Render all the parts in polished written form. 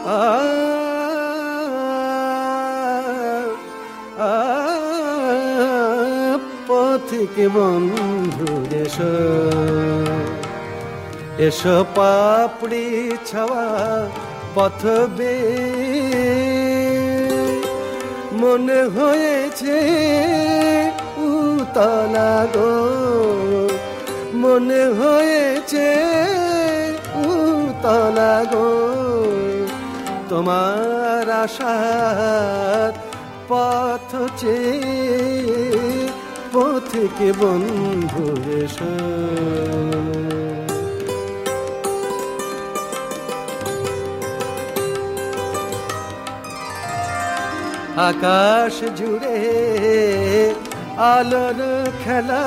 আ আ পথিক বন্ধু এসো, এসো পাপড়ি ছাওয়া পথ বেয়ে, মনে হয়েছে উতলা গো, মনে হয়েছে উতলা গো, তোমার আশার পথ চেয়ে পথিক বন্ধু এসো। আকাশ জুড়ে আলোর খেলা,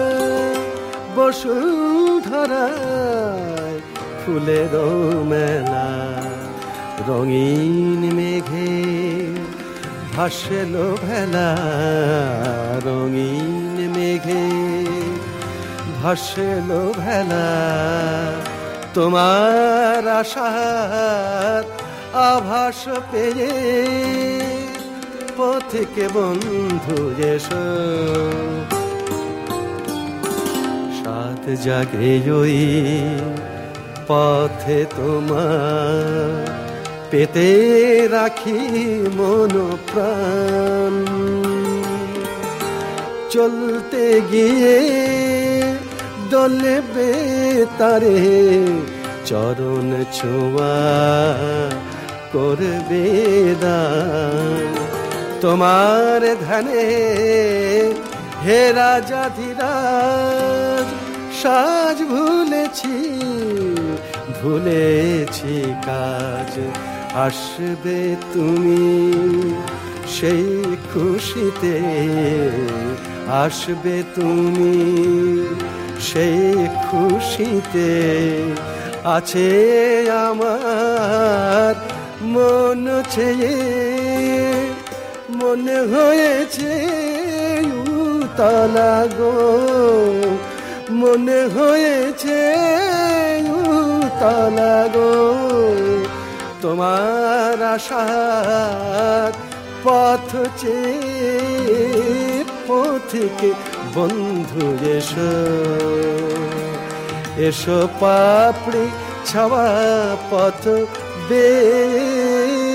বসুন্ধরায় ফুলের মেলা, রঙিন মেঘে ভাসলো ভেলা, রঙিন মেঘে ভাসলো ভেলা, তোমার আশার আভাস পেয়ে পথিক বন্ধু এসো। সাত জাগে ওই পথে তোমার, পেতে রাখি মন প্রাণ, চলতে গিয়ে দলে বেতারে চরণ ছোঁয়া করবে দান, তোমার ধ্যানে হে রাজাধিরাজ, সাজ ভুলেছি ভুলেছি কাজ, আসবে তুমি সেই খুশিতে, আসবে তুমি সেই খুশিতে, আছে আমার মন চেয়ে, মনে হয়েছে উতলা গো, মনে হয়েছে উতলা গো, তোমার আশার পথ চেয়ে পথিক বন্ধু এসো, এসো পাপড়ি ছাওয়া পথ বেয়ে।